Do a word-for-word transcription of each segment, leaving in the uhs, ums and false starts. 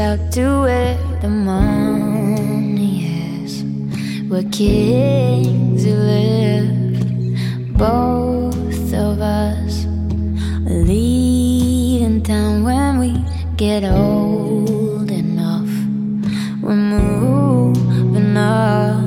out to where the money is, where kings who live. Both of us are leaving town when we get old enough. We're moving up.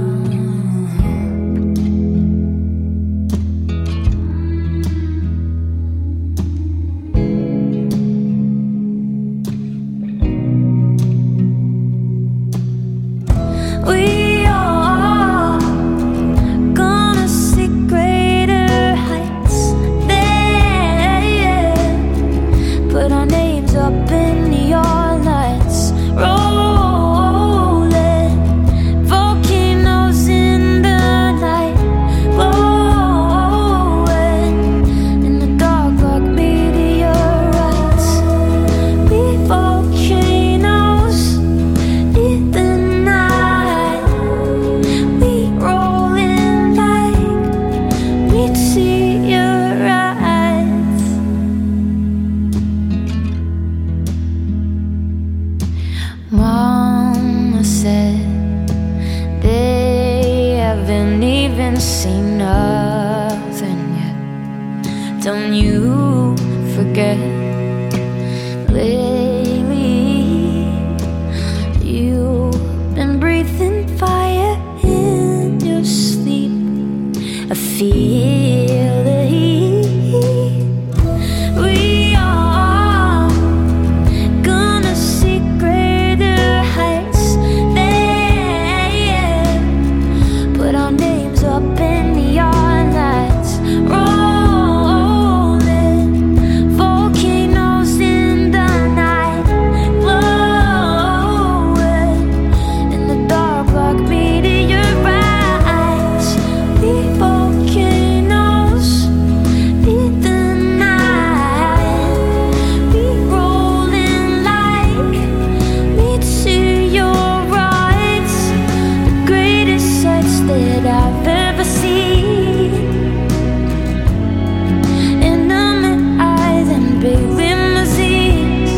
We are gonna see greater heights there. Put our names up in neon lights, rolling volcanoes in the night, glowing in the dark like meteorites. We volcanoes in the night, we rolling like meteorites. Mama said they haven't even seen nothing yet. Don't you forget, lately you've been breathing fire in your sleep. I feel the heat. We are gonna see greater heights there. Put our names up in neon lights, rolling volcanoes in the night, glowing in the dark like meteorites. We volcanoes in the night, we rolling like meteorites. The greatest sights that I've ever seen. Inanimate eyes and big limousines.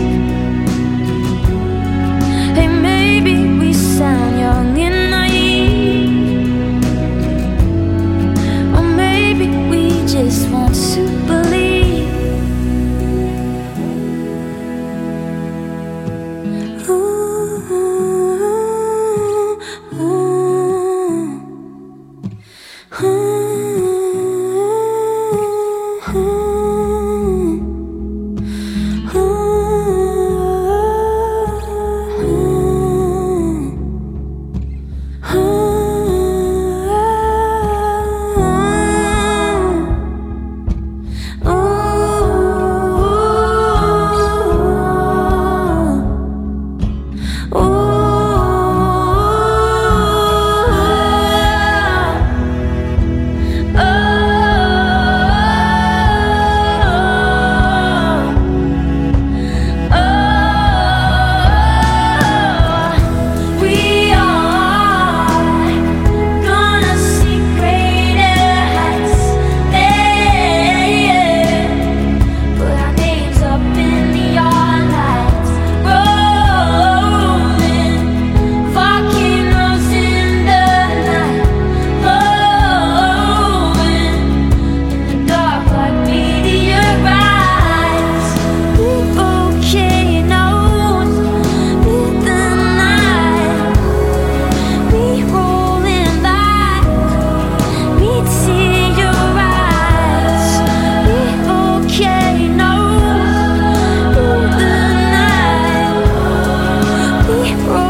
Hey, maybe we sound young and naive, or maybe we just want to believe. Ooh, ooh, ooh, we are gonna see greater heights there. Put our names up in neon lights, rolling volcanoes in the night, glowing in the dark like meteorites. We volcanoes in the night, we rolling like meteorites. We volcanoes in the night, we rolling